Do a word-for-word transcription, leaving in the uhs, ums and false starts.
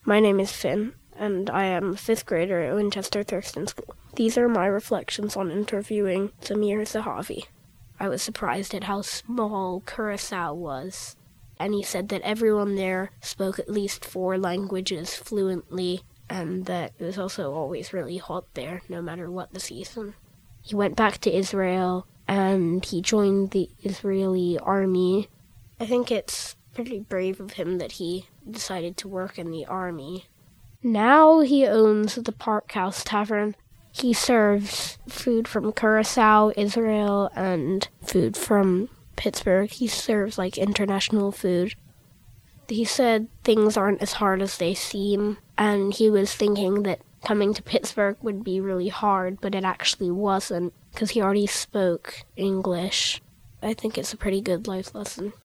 My name is Finn, and I am a fifth grader at Winchester Thurston School. These are my reflections on interviewing Samir Zahavi. I was surprised at how small Curacao was, and he said that everyone there spoke at least four languages fluently, and that it was also always really hot there, no matter what the season. He went back to Israel, and he joined the Israeli army. I think it's pretty brave of him that he decided to work in the army. Now he owns the Park House Tavern. He serves food from Curacao, Israel, and food from Pittsburgh. He serves, like, international food. He said things aren't as hard as they seem, and he was thinking that coming to Pittsburgh would be really hard, but it actually wasn't, because he already spoke English. I think it's a pretty good life lesson.